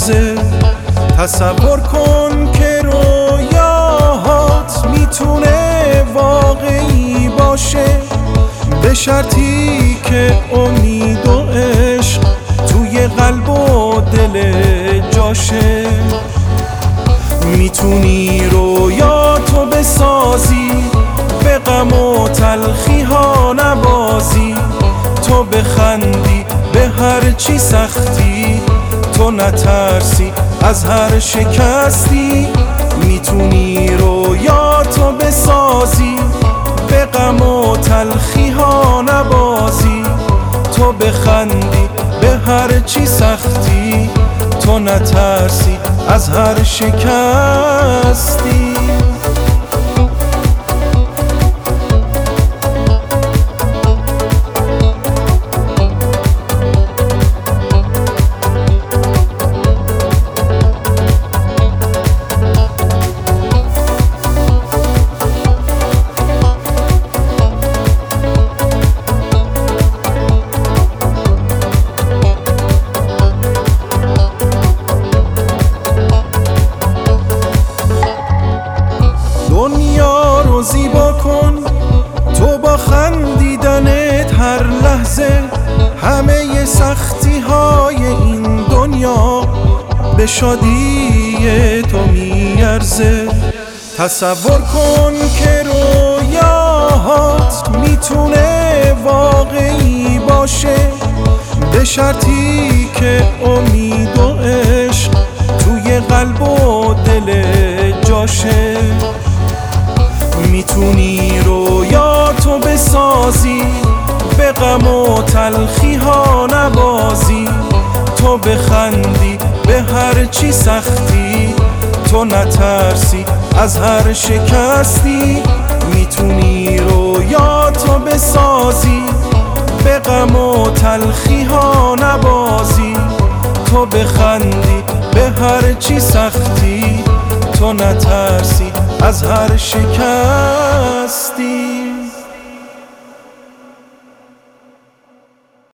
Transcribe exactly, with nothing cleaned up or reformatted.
میارزه. تصور کن که رویاهات میتونه واقعی باشه، به شرطی که امید و عشق توی قلب و دل جاشه. میتونی رویاتو بسازی، به غم و تلخی ها نبازی، تو بخندی به هر چی سختی، تو نترسی از هر شکستی. میتونی رویاتو بسازی، به غم و تلخی ها نبازی، تو بخندی به هر چی سختی، تو نترسی از هر شکستی. دنیا رو زیبا کن تو با خندیدنت هر لحظه، همه سختی های این دنیا به شادی تو میارزه. تصور کن که رویاهات میتونه واقعی باشه، به شرطی که امید و عشق توی قلب و دل جاشه. میتونی رویاتو بسازی، به غم و تلخی ها نبازی، تو بخندی به هر چی سختی، تو نترسی از هر شکستی. میتونی رویاتو بسازی، به غم و تلخی ها نبازی، تو بخندی به هر چی سختی، تو نترسی از هر شکستی.